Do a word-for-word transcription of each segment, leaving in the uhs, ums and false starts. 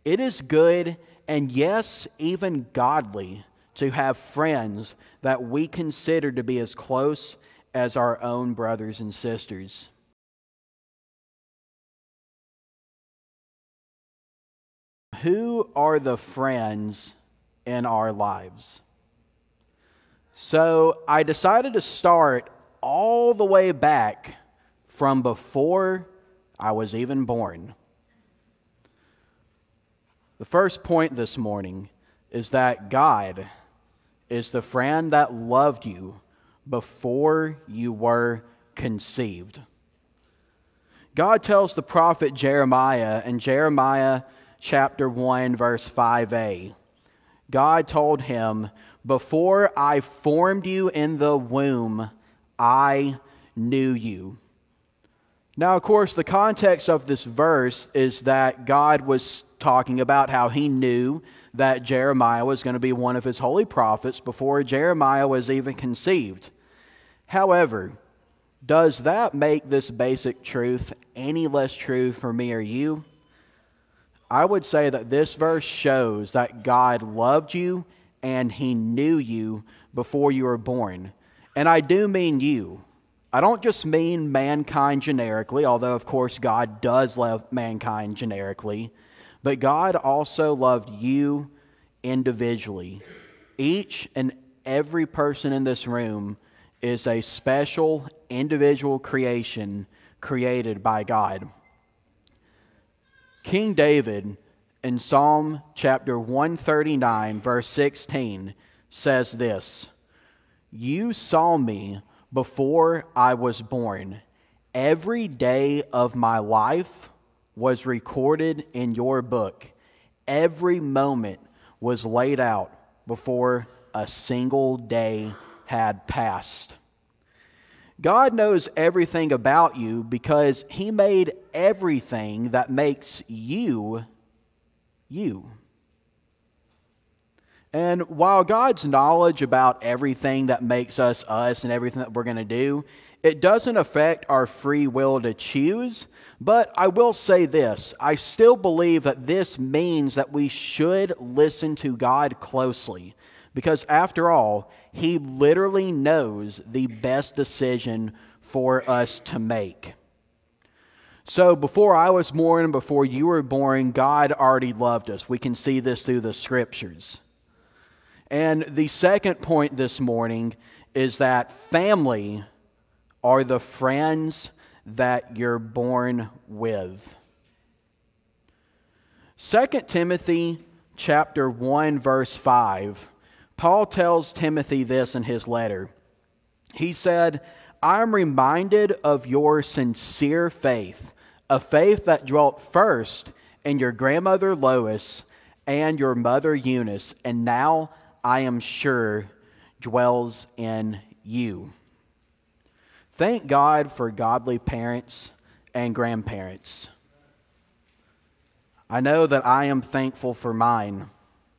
It is good and, yes, even godly to have friends that we consider to be as close as our own brothers and sisters. Who are the friends in our lives? So I decided to start all the way back from before I was even born. The first point this morning is that God is the friend that loved you before you were conceived. God tells the prophet Jeremiah in Jeremiah chapter one, verse five a, God told him, "Before I formed you in the womb, I knew you." Now, of course, the context of this verse is that God was talking about how he knew that Jeremiah was going to be one of his holy prophets before Jeremiah was even conceived. However, does that make this basic truth any less true for me or you? I would say that this verse shows that God loved you and he knew you before you were born. And I do mean you. I don't just mean mankind generically, although of course God does love mankind generically, but God also loved you individually. Each and every person in this room is a special individual creation created by God. King David in Psalm chapter one thirty-nine, verse sixteen says this, "You saw me before I was born. Every day of my life was recorded in your book. Every moment was laid out before a single day had passed." God knows everything about you because he made everything that makes you, you. And while God's knowledge about everything that makes us us and everything that we're going to do, it doesn't affect our free will to choose. But I will say this, I still believe that this means that we should listen to God closely. Because after all, he literally knows the best decision for us to make. So before I was born and before you were born, God already loved us. We can see this through the scriptures. And the second point this morning is that family are the friends that you're born with. Second Timothy chapter one, verse five, Paul tells Timothy this in his letter. He said, "I am reminded of your sincere faith, a faith that dwelt first in your grandmother Lois and your mother Eunice, and now I am sure dwells in you." Thank God for godly parents and grandparents. I know that I am thankful for mine.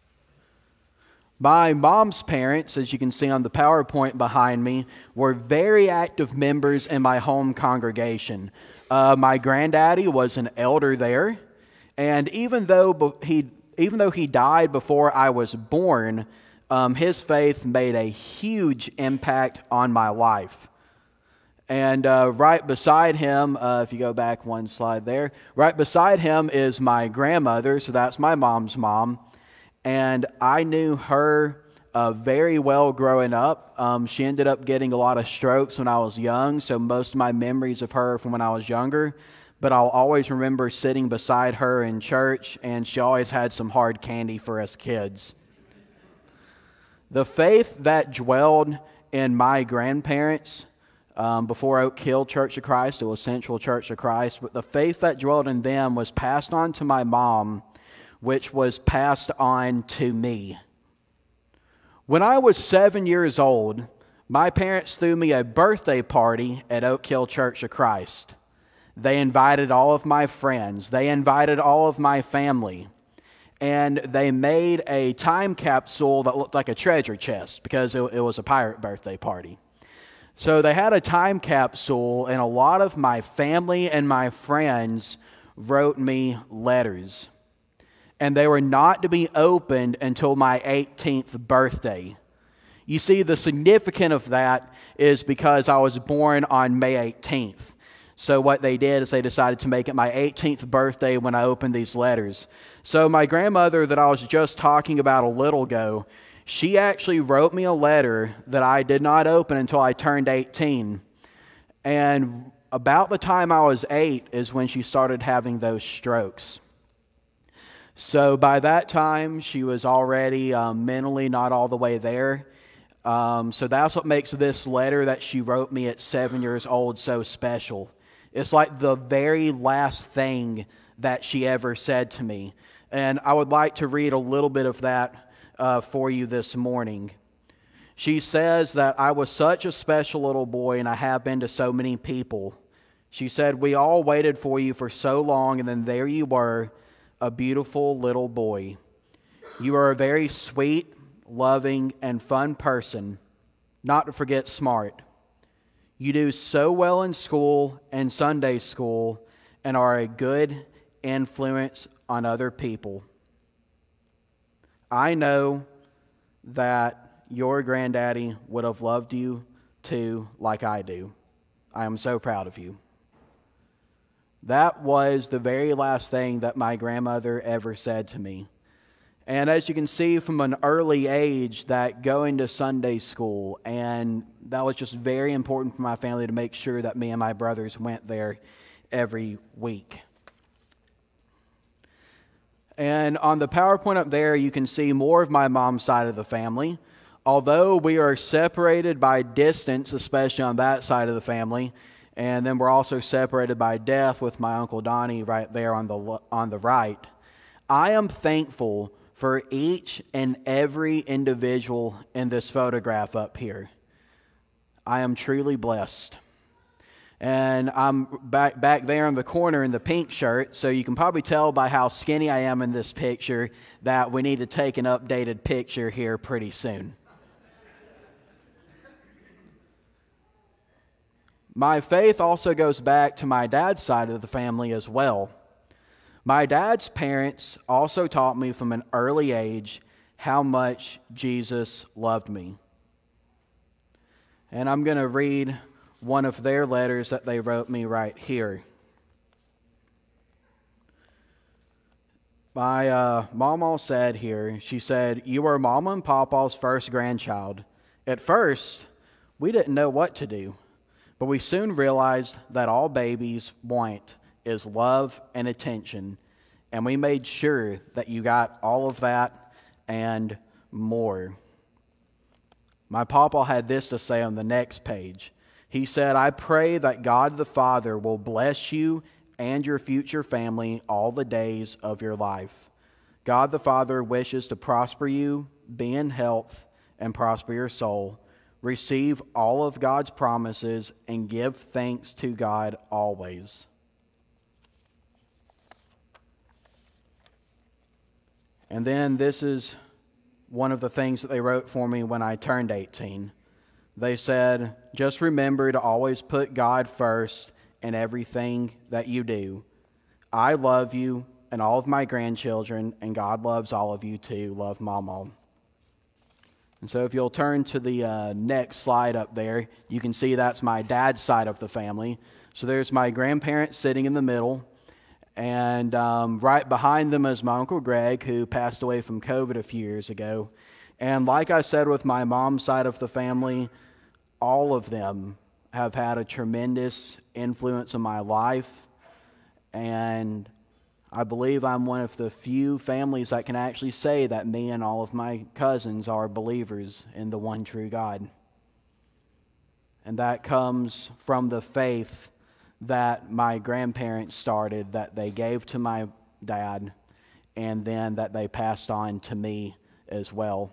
My mom's parents, as you can see on the PowerPoint behind me, were very active members in my home congregation. Uh, my granddaddy was an elder there, and even though he even though he died before I was born, um, his faith made a huge impact on my life. And uh, right beside him, uh, if you go back one slide there, right beside him is my grandmother, so that's my mom's mom. And I knew her uh, very well growing up. Um, she ended up getting a lot of strokes when I was young, so most of my memories of her from when I was younger. But I'll always remember sitting beside her in church, and she always had some hard candy for us kids. The faith that dwelled in my grandparents um, before Oak Hill Church of Christ, it was Central Church of Christ, but the faith that dwelled in them was passed on to my mom, which was passed on to me. When I was seven years old, my parents threw me a birthday party at Oak Hill Church of Christ. They invited all of my friends. They invited all of my family. And they made a time capsule that looked like a treasure chest because it, it was a pirate birthday party. So they had a time capsule, and a lot of my family and my friends wrote me letters. and they were not to be opened until my eighteenth birthday. You see, the significance of that is because I was born on May eighteenth. So what they did is they decided to make it my eighteenth birthday when I opened these letters. So my grandmother that I was just talking about a little ago, she actually wrote me a letter that I did not open until I turned eighteen. And about the time I was eight is when she started having those strokes. So by that time, she was already um, mentally not all the way there. Um, so that's what makes this letter that she wrote me at seven years old so special. It's like the very last thing that she ever said to me. And I would like to read a little bit of that uh, for you this morning. She says that I was such a special little boy, and I have been to so many people. She said, we all waited for you for so long, and then there you were, a beautiful little boy. You are a very sweet, loving, and fun person, not to forget smart. You do so well in school and Sunday school and are a good influence on other people. I know that your granddaddy would have loved you too, like I do. I am so proud of you. That was the very last thing that my grandmother ever said to me. And as you can see from an early age, that going to Sunday school, and that was just very important for my family to make sure that me and my brothers went there every week. And on the PowerPoint up there, you can see more of my mom's side of the family. Although we are separated by distance, especially on that side of the family, and then we're also separated by death with my Uncle Donnie right there on the on the right, I am thankful for each and every individual in this photograph up here. I am truly blessed. And I'm back back there in the corner in the pink shirt, so you can probably tell by how skinny I am in this picture that we need to take an updated picture here pretty soon. My faith also goes back to my dad's side of the family as well. My dad's parents also taught me from an early age how much Jesus loved me. And I'm going to read one of their letters that they wrote me right here. My uh, mama said here, she said, you are Mama and Papa's first grandchild. At first, we didn't know what to do, but we soon realized that all babies want is love and attention, and we made sure that you got all of that and more. My papa had this to say on the next page. He said, I pray that God the Father will bless you and your future family all the days of your life. God the Father wishes to prosper you, be in health, and prosper your soul. Receive all of God's promises and give thanks to God always. And then this is one of the things that they wrote for me when I turned eighteen. They said, just remember to always put God first in everything that you do. I love you and all of my grandchildren, and God loves all of you too. Love, Mama. And so if you'll turn to the uh, next slide up there, you can see that's my dad's side of the family. So there's my grandparents sitting in the middle, and um, right behind them is my Uncle Greg, who passed away from COVID a few years ago. And like I said with my mom's side of the family, all of them have had a tremendous influence on my life, and I believe I'm one of the few families that can actually say that me and all of my cousins are believers in the one true God. And that comes from the faith that my grandparents started, that they gave to my dad, and then that they passed on to me as well.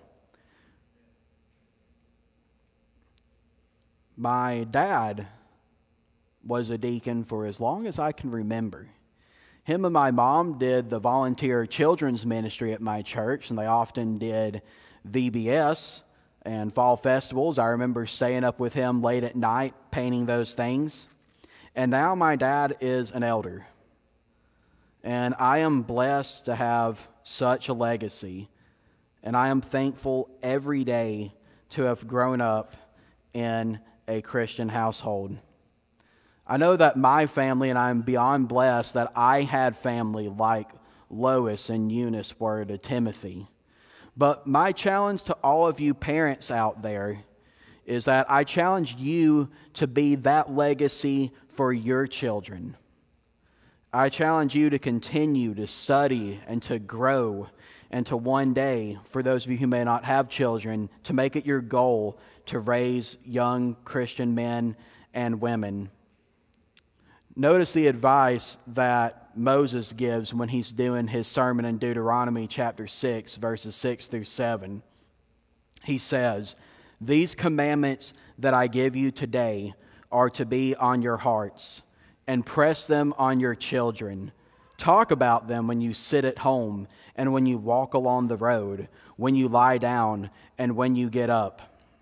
My dad was a deacon for as long as I can remember. Him and my mom did the volunteer children's ministry at my church, and they often did V B S and fall festivals. I remember staying up with him late at night painting those things. And now my dad is an elder. And I am blessed to have such a legacy. And I am thankful every day to have grown up in a Christian household. I know that my family, and I'm beyond blessed that I had family like Lois and Eunice were to Timothy. But my challenge to all of you parents out there is that I challenge you to be that legacy for your children. I challenge you to continue to study and to grow, and to one day, for those of you who may not have children, to make it your goal to raise young Christian men and women. Notice the advice that Moses gives when he's doing his sermon in Deuteronomy chapter six, verses six through seven. He says, "These commandments that I give you today are to be on your hearts, and press them on your children. Talk about them when you sit at home, and when you walk along the road, when you lie down, and when you get up."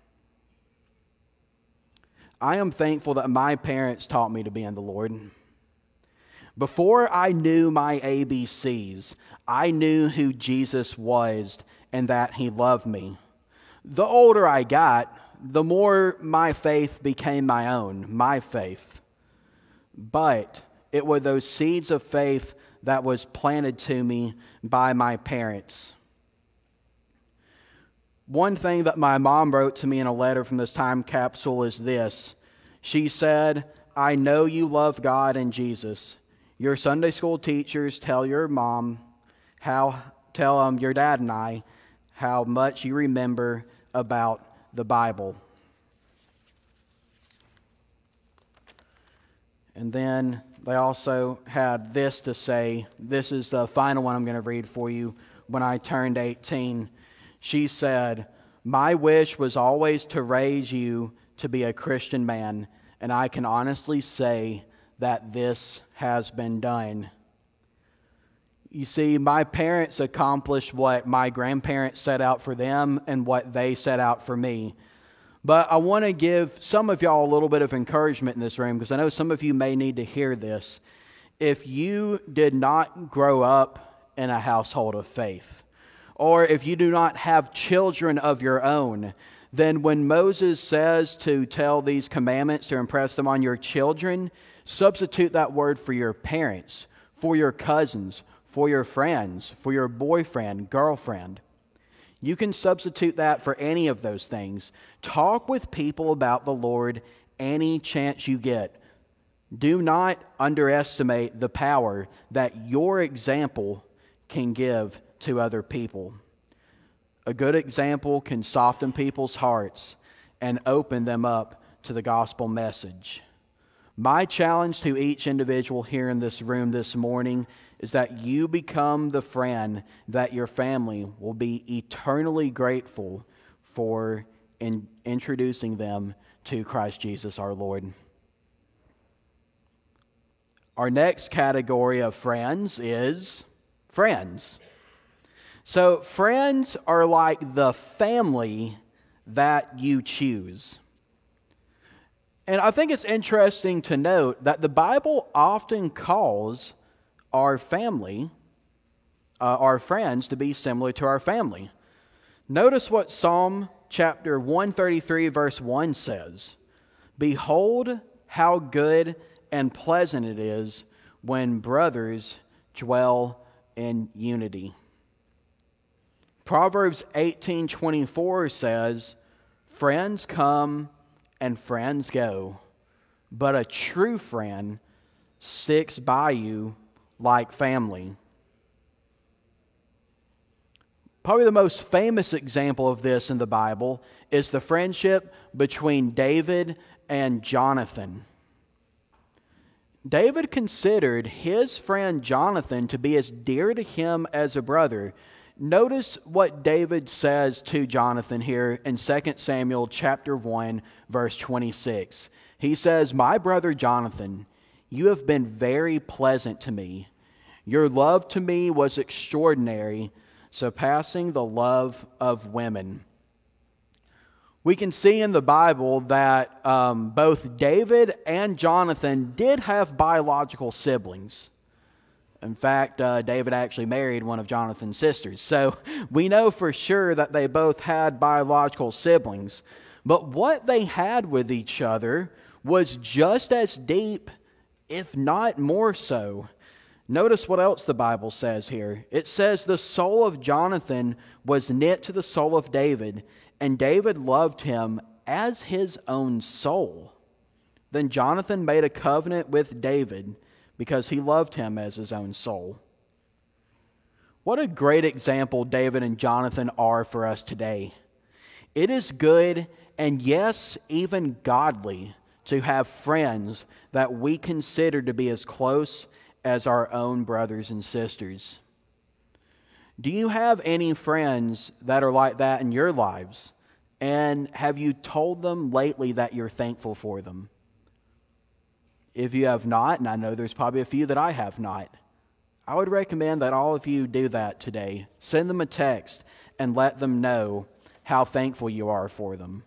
I am thankful that my parents taught me to be in the Lord. Before I knew my A B Cs, I knew who Jesus was and that He loved me. The older I got, the more my faith became my own, my faith. But it were those seeds of faith that was planted to me by my parents. One thing that my mom wrote to me in a letter from this time capsule is this. She said, "I know you love God and Jesus. Your Sunday school teachers tell your mom how, tell um, your dad and I how much you remember about the Bible." And then they also had this to say. This is the final one I'm going to read for you. When I turned eighteen, she said, "My wish was always to raise you to be a Christian man, and I can honestly say that this has been done." You see, my parents accomplished what my grandparents set out for them and what they set out for me. But I want to give some of y'all a little bit of encouragement in this room, because I know some of you may need to hear this. If you did not grow up in a household of faith, or if you do not have children of your own, then when Moses says to tell these commandments, to impress them on your children, substitute that word for your parents, for your cousins, for your friends, for your boyfriend, girlfriend. You can substitute that for any of those things. Talk with people about the Lord any chance you get. Do not underestimate the power that your example can give to other people. A good example can soften people's hearts and open them up to the gospel message. My challenge to each individual here in this room this morning is that you become the friend that your family will be eternally grateful for in introducing them to Christ Jesus our Lord. Our next category of friends is friends. So friends are like the family that you choose. And I think it's interesting to note that the Bible often calls our family, uh, our friends, to be similar to our family. Notice what Psalm chapter one thirty-three verse one says. "Behold how good and pleasant it is when brothers dwell in unity." Proverbs eighteen twenty-four says, "Friends come and friends go, but a true friend sticks by you like family." Probably the most famous example of this in the Bible is the friendship between David and Jonathan. David considered his friend Jonathan to be as dear to him as a brother. Notice what David says to Jonathan here in Second Samuel chapter one, verse twenty-six. He says, "My brother Jonathan, you have been very pleasant to me. Your love to me was extraordinary, surpassing the love of women." We can see in the Bible that um, both David and Jonathan did have biological siblings. In fact, uh, David actually married one of Jonathan's sisters. So we know for sure that they both had biological siblings. But what they had with each other was just as deep, if not more so. Notice what else the Bible says here. It says the soul of Jonathan was knit to the soul of David, and David loved him as his own soul. Then Jonathan made a covenant with David because he loved him as his own soul. What a great example David and Jonathan are for us today. It is good and, yes, even godly to have friends that we consider to be as close as our own brothers and sisters. Do you have any friends that are like that in your lives? And have you told them lately that you're thankful for them? If you have not, and I know there's probably a few that I have not, I would recommend that all of you do that today. Send them a text and let them know how thankful you are for them.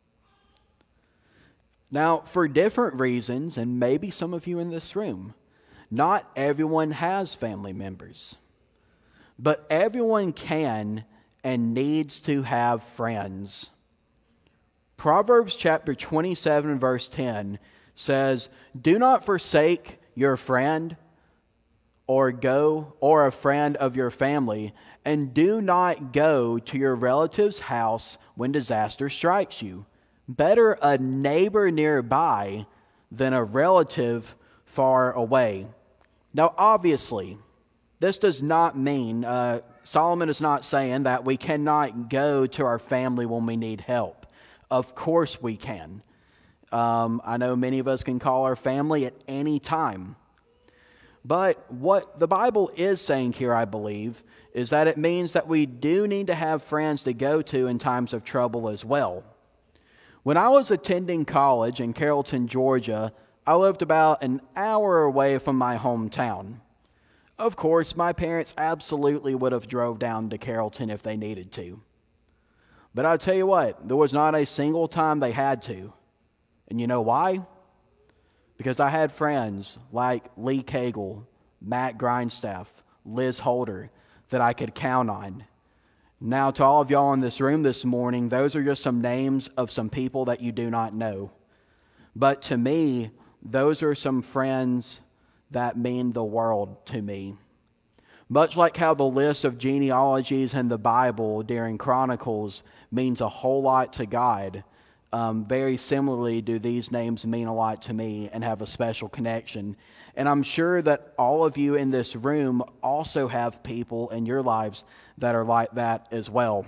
Now, for different reasons, and maybe some of you in this room, not everyone has family members. But everyone can and needs to have friends. Proverbs chapter twenty-seven, verse ten says, "Do not forsake your friend or go or a friend of your family, and do not go to your relative's house when disaster strikes you. Better a neighbor nearby than a relative far away." Now, obviously, this does not mean, uh, Solomon is not saying that we cannot go to our family when we need help. Of course we can. Um, I know many of us can call our family at any time. But what the Bible is saying here, I believe, is that it means that we do need to have friends to go to in times of trouble as well. When I was attending college in Carrollton, Georgia, I lived about an hour away from my hometown. Of course, my parents absolutely would have drove down to Carrollton if they needed to. But I'll tell you what, there was not a single time they had to. And you know why? Because I had friends like Lee Cagle, Matt Grindstaff, Liz Holder that I could count on. Now, to all of y'all in this room this morning, those are just some names of some people that you do not know. But to me, those are some friends that mean the world to me. Much like how the list of genealogies in the Bible during Chronicles means a whole lot to God, um, very similarly do these names mean a lot to me and have a special connection. And I'm sure that all of you in this room also have people in your lives that are like that as well.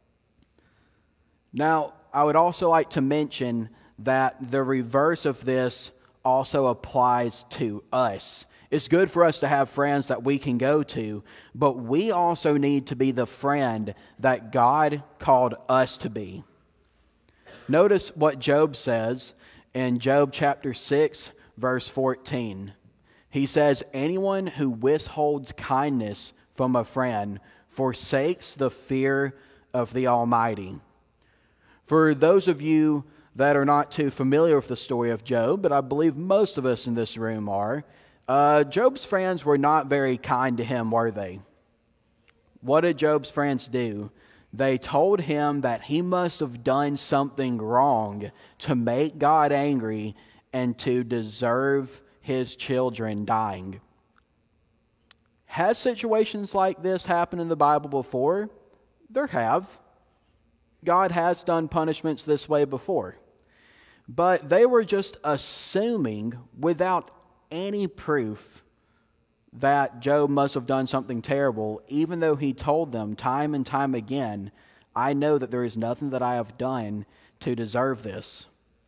Now, I would also like to mention that the reverse of this also applies to us. It's good for us to have friends that we can go to, but we also need to be the friend that God called us to be. Notice what Job says in Job chapter six, verse fourteen. He says, "Anyone who withholds kindness from a friend forsakes the fear of the Almighty." For those of you that are not too familiar with the story of Job, but I believe most of us in this room are, uh, Job's friends were not very kind to him, were they? What did Job's friends do? They told him that he must have done something wrong to make God angry and to deserve his children dying. Has situations like this happened in the Bible before? There have. God has done punishments this way before. But they were just assuming without any proof that Job must have done something terrible, even though he told them time and time again, "I know that there is nothing that I have done to deserve this."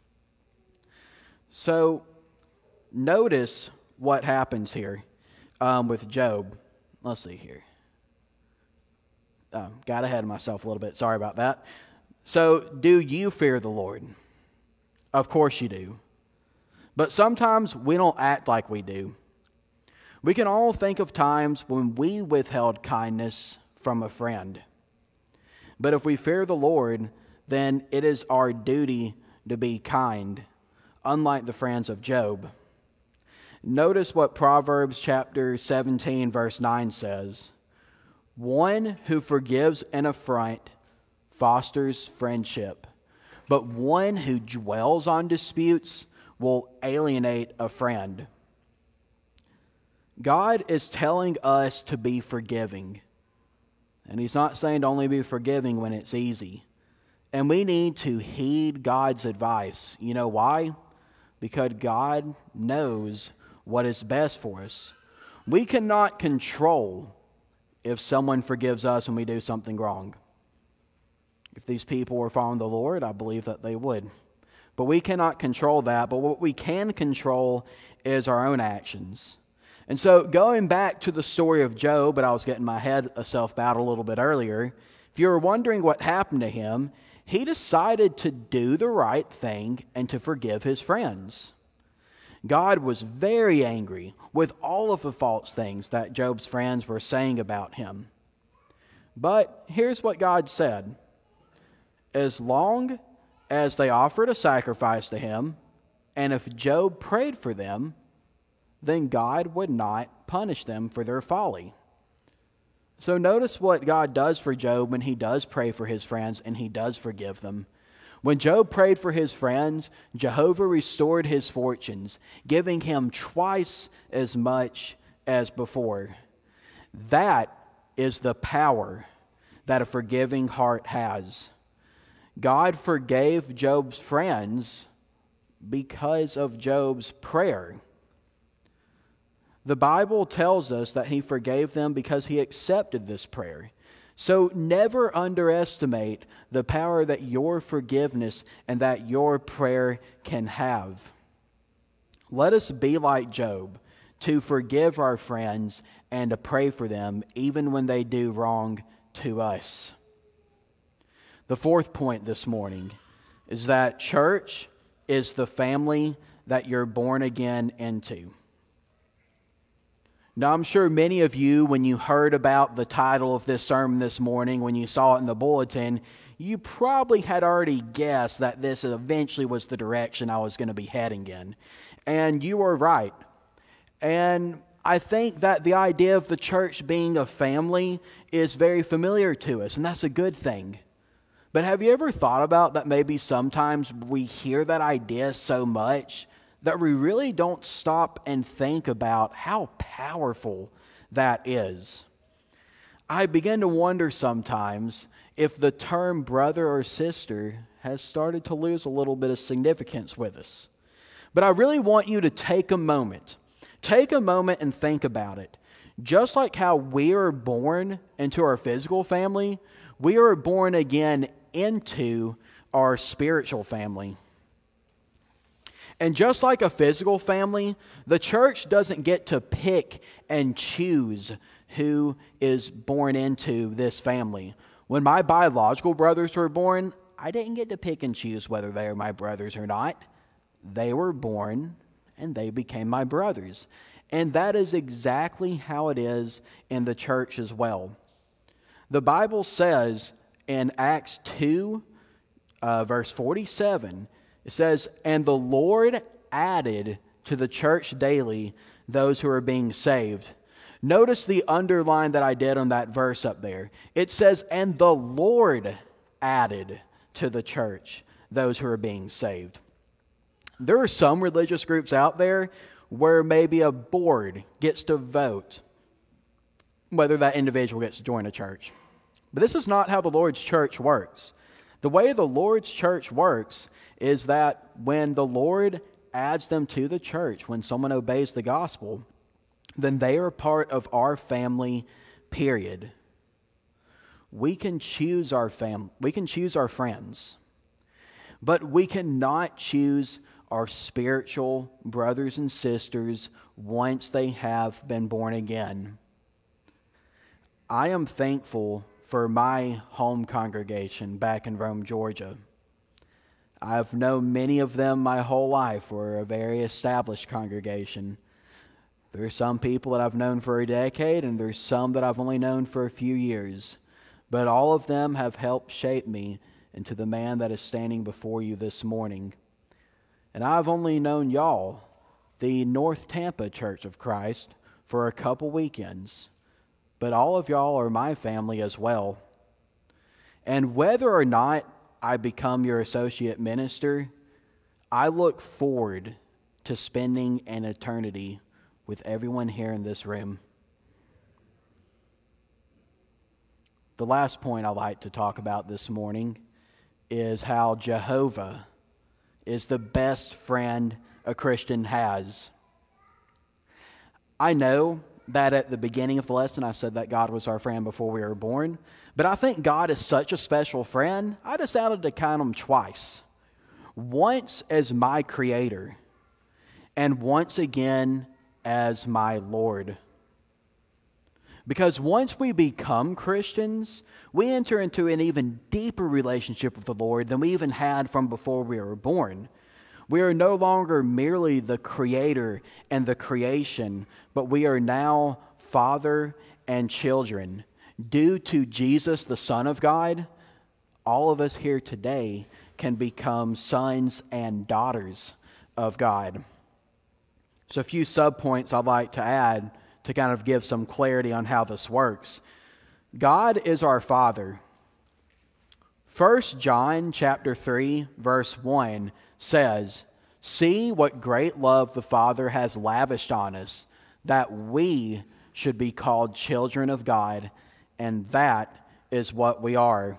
So notice what happens here um, with Job. Let's see here. Oh, got ahead of myself a little bit. Sorry about that. So, do you fear the Lord? Of course you do. But sometimes we don't act like we do. We can all think of times when we withheld kindness from a friend. But if we fear the Lord, then it is our duty to be kind, unlike the friends of Job. Notice what Proverbs chapter seventeen, verse nine says. One who forgives an affront fosters friendship, but one who dwells on disputes will alienate a friend. God is telling us to be forgiving. And He's not saying to only be forgiving when it's easy. And we need to heed God's advice. You know why? Because God knows what is best for us. We cannot control if someone forgives us when we do something wrong. If these people were following the Lord, I believe that they would. But we cannot control that. But what we can control is our own actions. And so going back to the story of Job, but I was getting my head self out a little bit earlier. If you were wondering what happened to him, he decided to do the right thing and to forgive his friends. God was very angry with all of the false things that Job's friends were saying about him. But here's what God said. As long as they offered a sacrifice to him, and if Job prayed for them, then God would not punish them for their folly. So notice what God does for Job when he does pray for his friends and he does forgive them. When Job prayed for his friends, Jehovah restored his fortunes, giving him twice as much as before. That is the power that a forgiving heart has. God forgave Job's friends because of Job's prayer. The Bible tells us that he forgave them because he accepted this prayer. So never underestimate the power that your forgiveness and that your prayer can have. Let us be like Job, to forgive our friends and to pray for them even when they do wrong to us. The fourth point this morning is that church is the family that you're born again into. Now, I'm sure many of you, when you heard about the title of this sermon this morning, when you saw it in the bulletin, you probably had already guessed that this eventually was the direction I was going to be heading in. And you were right. And I think that the idea of the church being a family is very familiar to us, and that's a good thing. But have you ever thought about that maybe sometimes we hear that idea so much that we really don't stop and think about how powerful that is? I begin to wonder sometimes if the term brother or sister has started to lose a little bit of significance with us. But I really want you to take a moment. Take a moment and think about it. Just like how we are born into our physical family, we are born again into our spiritual family. And just like a physical family, the church doesn't get to pick and choose who is born into this family. When my biological brothers were born, I didn't get to pick and choose whether they are my brothers or not. They were born and they became my brothers. And that is exactly how it is in the church as well. The Bible says in Acts two, uh, verse forty-seven, it says, "And the Lord added to the church daily those who are being saved." Notice the underline that I did on that verse up there. It says, "And the Lord added to the church those who are being saved." There are some religious groups out there where maybe a board gets to vote whether that individual gets to join a church. But this is not how the Lord's church works. The way the Lord's church works is that when the Lord adds them to the church, when someone obeys the gospel, then they are part of our family, period. We can choose our fam- we can choose our friends, but we cannot choose our spiritual brothers and sisters once they have been born again. I am thankful for my home congregation back in Rome, Georgia. I've known many of them my whole life. We're a very established congregation. There are some people that I've known for a decade, and there's some that I've only known for a few years. But all of them have helped shape me into the man that is standing before you this morning. And I've only known y'all the North Tampa Church of Christ for a couple weekends, but all of y'all are my family as well. And whether or not I become your associate minister, I look forward to spending an eternity with everyone here in this room. The last point I'd like to talk about this morning is how Jehovah is the best friend a Christian has. I know that at the beginning of the lesson I said that God was our friend before we were born, but I think God is such a special friend, I decided to count him twice. Once as my creator, and once again as my Lord. Because once we become Christians, we enter into an even deeper relationship with the Lord than we even had from before we were born. We are no longer merely the creator and the creation, but we are now father and children. Due to Jesus, the Son of God, all of us here today can become sons and daughters of God. So a few subpoints I'd like to add to kind of give some clarity on how this works. God is our Father. First John chapter three, verse one says, "See what great love the Father has lavished on us, that we should be called children of God, and that is what we are."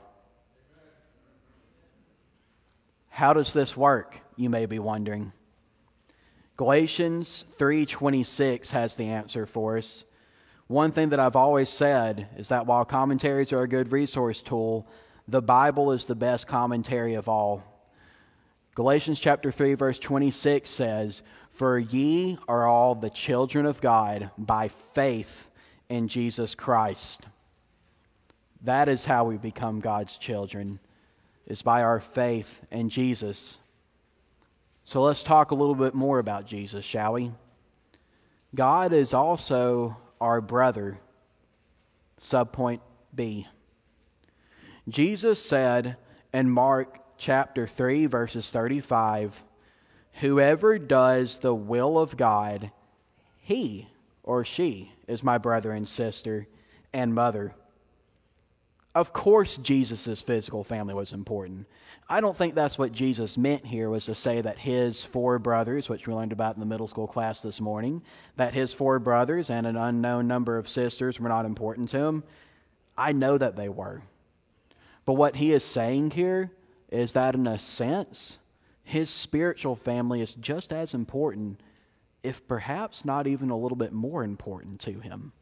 How does this work, you may be wondering? Galatians three twenty-six has the answer for us. One thing that I've always said is that while commentaries are a good resource tool, the Bible is the best commentary of all. Galatians chapter three verse twenty-six says, "For ye are all the children of God by faith in Jesus Christ." That is how we become God's children, is by our faith in Jesus. So let's talk a little bit more about Jesus, shall we? God is also our brother. Subpoint B. Jesus said in Mark chapter three, verses thirty-five, "Whoever does the will of God, he or she is my brother and sister and mother." Of course, Jesus' physical family was important. I don't think that's what Jesus meant here, was to say that his four brothers, which we learned about in the middle school class this morning, that his four brothers and an unknown number of sisters were not important to him. I know that they were. But what he is saying here is that in a sense, his spiritual family is just as important, if perhaps not even a little bit more important to him.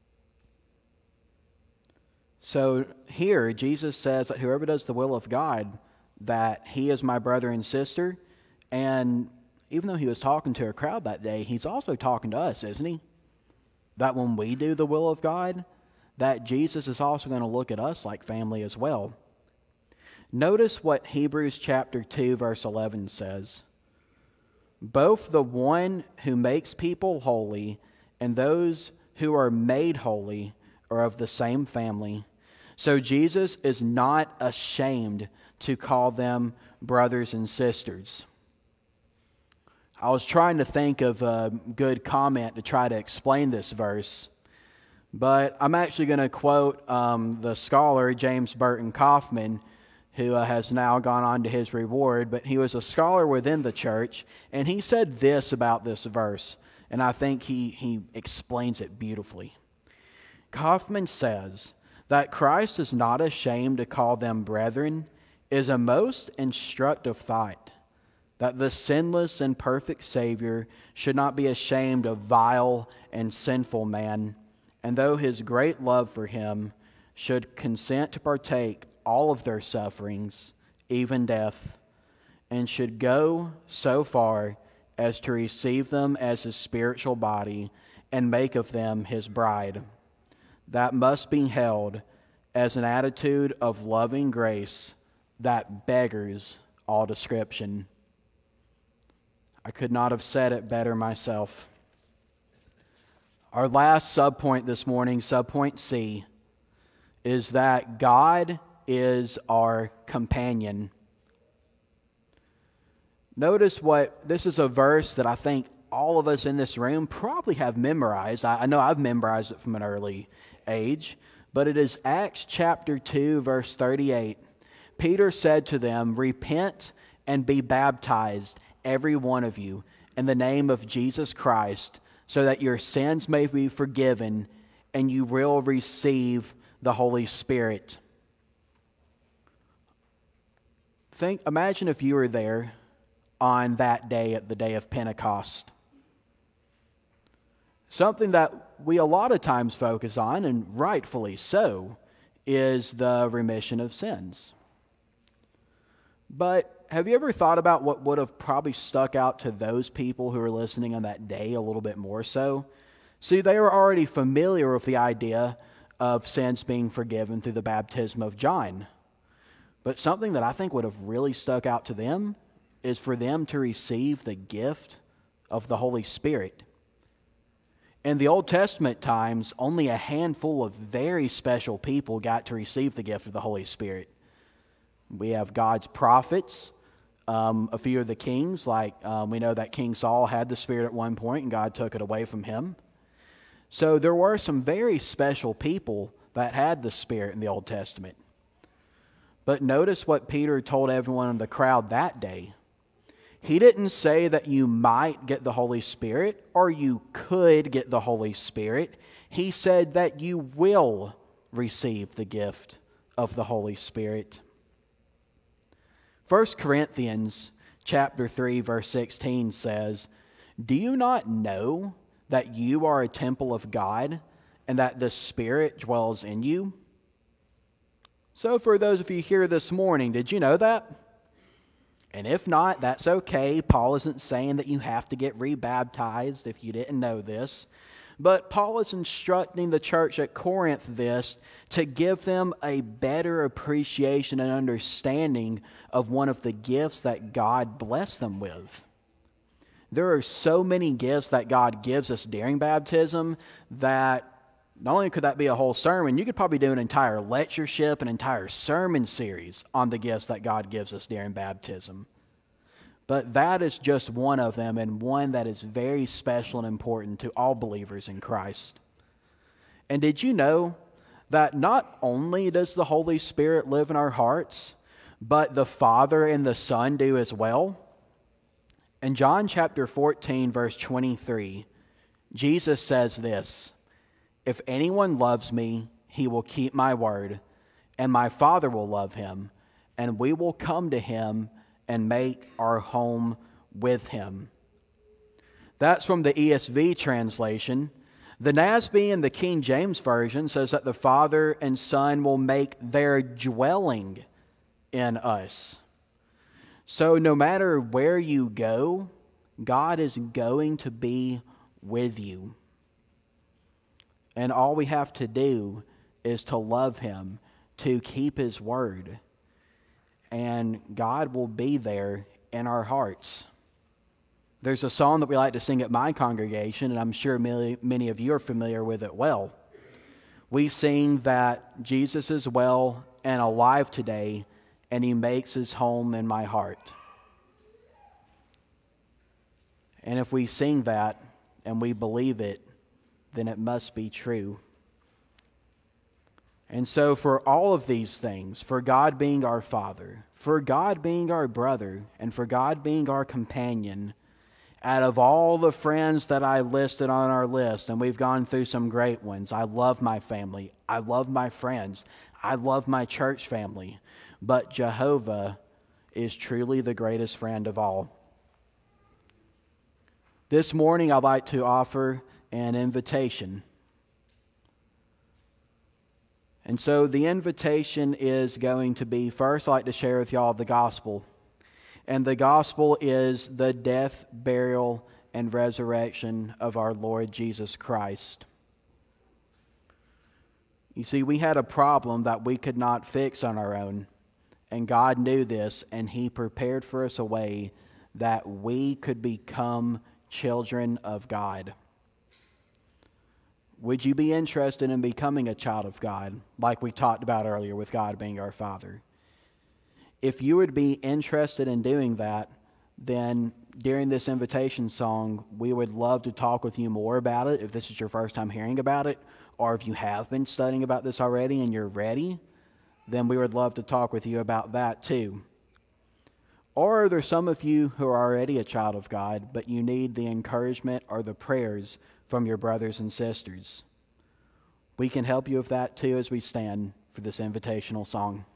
So here, Jesus says that whoever does the will of God, that he is my brother and sister. And even though he was talking to a crowd that day, he's also talking to us, isn't he? That when we do the will of God, that Jesus is also going to look at us like family as well. Notice what Hebrews chapter two, verse eleven says. "Both the one who makes people holy and those who are made holy are of the same family. So Jesus is not ashamed to call them brothers and sisters." I was trying to think of a good comment to try to explain this verse, but I'm actually going to quote um, the scholar James Burton Kaufman, who uh, has now gone on to his reward, but he was a scholar within the church, and he said this about this verse, and I think he, he explains it beautifully. Kaufman says that Christ is not ashamed to call them brethren is a most instructive thought, that the sinless and perfect Savior should not be ashamed of vile and sinful man, and though his great love for him, should consent to partake all of their sufferings, even death, and should go so far as to receive them as his spiritual body and make of them his bride. That must be held as an attitude of loving grace that beggars all description. I could not have said it better myself. Our last subpoint this morning, subpoint C, is that God is our companion. Notice what, this is a verse that I think all of us in this room probably have memorized. I, I know I've memorized it from an early age, but it is Acts chapter two, verse thirty-eight. Peter said to them, "Repent and be baptized, every one of you, in the name of Jesus Christ, so that your sins may be forgiven and you will receive the Holy Spirit." Think, imagine if you were there on that day at the day of Pentecost. Something that we a lot of times focus on, and rightfully so, is the remission of sins. But have you ever thought about what would have probably stuck out to those people who were listening on that day a little bit more so? See, they were already familiar with the idea of sins being forgiven through the baptism of John. But something that I think would have really stuck out to them is for them to receive the gift of the Holy Spirit. In the Old Testament times, only a handful of very special people got to receive the gift of the Holy Spirit. We have God's prophets, um, a few of the kings, like um, we know that King Saul had the Spirit at one point and God took it away from him. So there were some very special people that had the Spirit in the Old Testament. But notice what Peter told everyone in the crowd that day. He didn't say that you might get the Holy Spirit or you could get the Holy Spirit. He said that you will receive the gift of the Holy Spirit. First Corinthians chapter three, verse sixteen says, "Do you not know that you are a temple of God and that the Spirit dwells in you?" So for those of you here this morning, did you know that? And if not, that's okay. Paul isn't saying that you have to get rebaptized if you didn't know this. But Paul is instructing the church at Corinth this to give them a better appreciation and understanding of one of the gifts that God blessed them with. There are so many gifts that God gives us during baptism that not only could that be a whole sermon, you could probably do an entire lectureship, an entire sermon series on the gifts that God gives us during baptism. But that is just one of them, and one that is very special and important to all believers in Christ. And did you know that not only does the Holy Spirit live in our hearts, but the Father and the Son do as well? In John chapter fourteen, verse twenty-three, Jesus says this, "If anyone loves me, he will keep my word, and my Father will love him, and we will come to him and make our home with him." That's from the E S V translation. The N A S B and the King James Version says that the Father and Son will make their dwelling in us. So no matter where you go, God is going to be with you. And all we have to do is to love him, to keep his word. And God will be there in our hearts. There's a song that we like to sing at my congregation, and I'm sure many, many of you are familiar with it well. We sing that Jesus is well and alive today, and he makes his home in my heart. And if we sing that and we believe it, then it must be true. And so for all of these things, for God being our Father, for God being our brother, and for God being our companion, out of all the friends that I listed on our list, and we've gone through some great ones, I love my family, I love my friends, I love my church family, but Jehovah is truly the greatest friend of all. This morning I'd like to offer an invitation. And so the invitation is going to be, first I'd like to share with y'all the gospel. And the gospel is the death, burial, and resurrection of our Lord Jesus Christ. You see, we had a problem that we could not fix on our own. And God knew this, and he prepared for us a way that we could become children of God. Would you be interested in becoming a child of God, like we talked about earlier with God being our Father? If you would be interested in doing that, then during this invitation song, we would love to talk with you more about it if this is your first time hearing about it, or if you have been studying about this already and you're ready, then we would love to talk with you about that too. Or there's some of you who are already a child of God, but you need the encouragement or the prayers from your brothers and sisters. We can help you with that too as we stand for this invitational song.